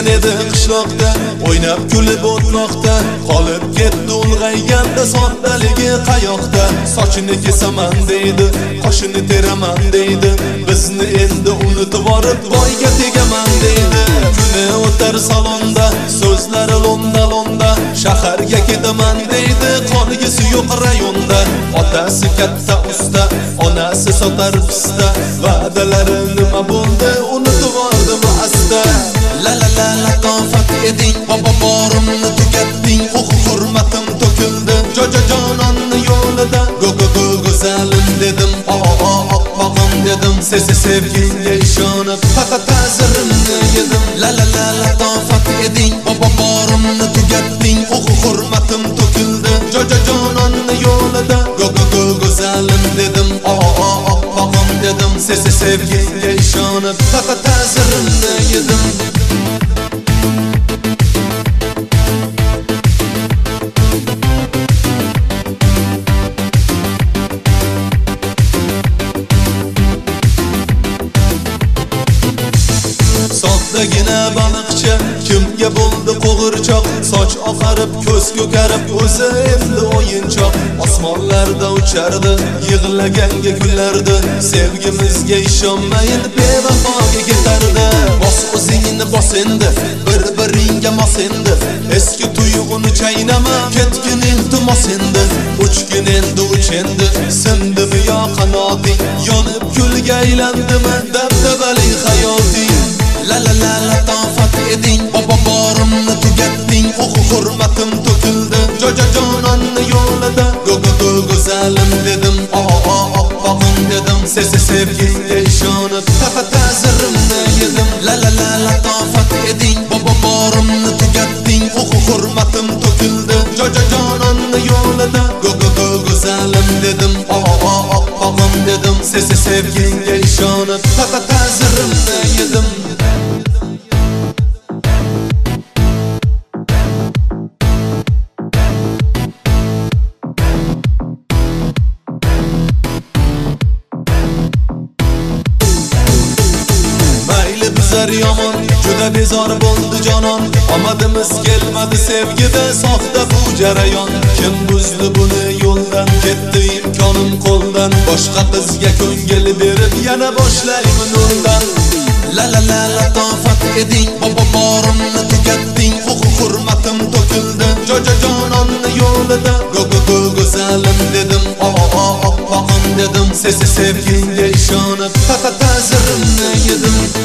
o'sgan edi qishloqda, o'ynab kulib o'tmoqda. Qolib ketdi ulg'ayganda soddaligi qayoqda. Sochini kesaman deydi, qoshini teraman deydi, bizni endi unutib borib voyga tegaman deydi. Kuni o'tar salonda, so'zlari londa-londa, shaharga ketaman deydi, qolgisi yo'q rayonda. Otasi katta usta, onasi sotar pista, va'dalari nima bo'ldi unutib bordimi asta. La la la latofat eding, borimni tugatding, hurmatim to'kildi jononni yo'lida. Go go'zalim dedim, oppog'im dedim, sevgingga ishonib faqat ta'zirimni yedim. La la la latofat eding, borimni tugatding, hurmatim to'kildi jononni yo'lida. Go go'zalim dedim, oppog'im dedim, sevgingga ishonib faqat ta'zirimni yedim. Soddagina baliqchi kimga bo'ldi qo'g'irchoq, soch oqarib ko'z ko'karib o'zi endi o'yinchoq. Osmonlarda uchardi, yig'laganga kulardi, sevgimizga ishonmayin bevafoga ketardi. Bos o'zingni bos endi, bir-biringga mos endi, eski tuyg'uni chaynama, ketgin iltimos endi. Uchgin endi uch endi, sindimi yo qanoting, yonib kulga aylandimi dabdabali hayoting. La la la latofat eding, borimni tugatding, hurmatim to'kildi jononni yo'lida. Go go'zalim dedim, oppog'im dedim, sevgingga ishonib faqat ta'zirimni yedim. La la la latofat eding, borimni tugatding, hurmatim to'kildi jononni yo'lida. Go go'zalim dedim, oppog'im dedim, sevgingga ishonib faqat ta'zirimni yedim. Yomon, juda bezor bo'ldi jonon, omadimiz kelmadi sevgida, soxta bu jarayon. Kim buzdi buni yo'ldan, ketdi imkonim qo'ldan, boshqa qizga ko'ngil berib yana boshlayman undan. La la la latofat eding, borimni tugatding, hurmatim to'kildi jononni yo'lida. Go go'zalim dedim, oppog'im dedim, sevgingga ishonib faqat ta'zirimni yedim.